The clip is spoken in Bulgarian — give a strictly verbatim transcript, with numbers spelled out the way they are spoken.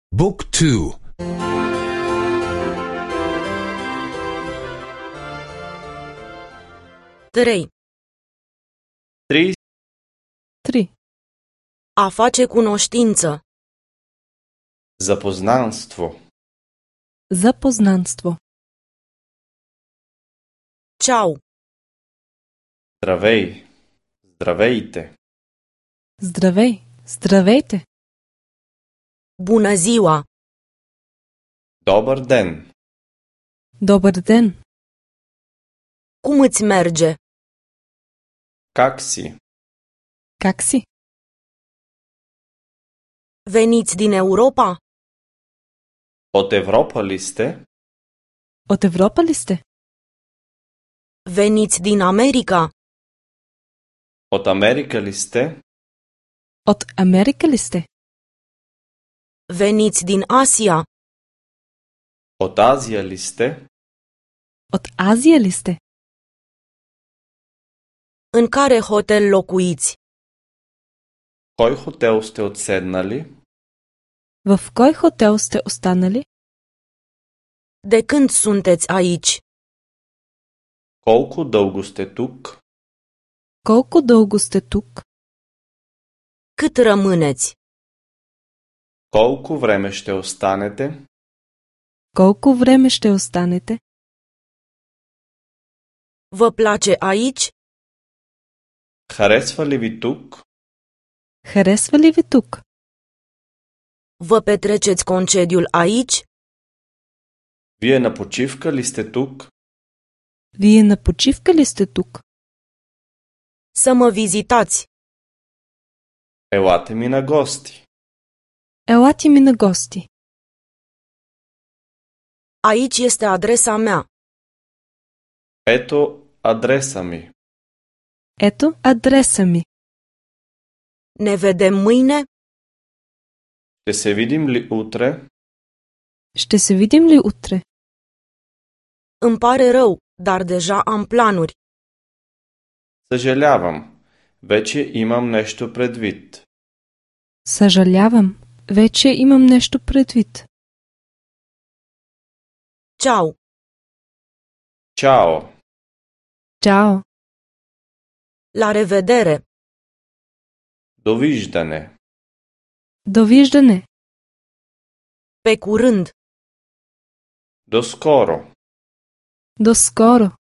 บุ๊กทู trei. Trei. Три. A face cunoștință. Запознанство. Запознанство. Ceau. Здравей. Здравейте. Здравей. Здравейте. Bună ziua. Добър ден. Добър ден. Cum îți merge? Как си? Как си? Veniți din Europa? От Европа ли сте? От Европа ли сте? Veniți din America? От Америка ли сте? От Америка ли сте? Veniți din Asia? От Азия ли сте? От Азия ли сте? În care hotel locuiți? Кой хотел сте отседнали? В кой хотел сте останали? De când sunteți aici? Колко дълго сте тук? Колко дълго сте тук? Cât rămâneți? Колко време ще останете? Колко време ще останете? Vă place aici? Харесва ли ви тук? Харесва ли ви тук? Vă petreceți concediul aici? Вие на почивка ли сте тук? Вие на почивка ли сте тук? Să mă vizitați. Елате ми на гости. Елате ми на гости. Aici este adresa mea. Ето адреса ми. Ето адреса ми. Ne vedem mâine? Ще се видим ли утре? Ще се видим ли утре? Îmi pare rău, dar deja am planuri. Съжалявам. Вече имам нещо предвид. Съжалявам. Вече имам нещо предвид. Ceau. Чао. Чао. La revedere. Довиждане. Довиждане. Pe curând. До скоро. До скоро.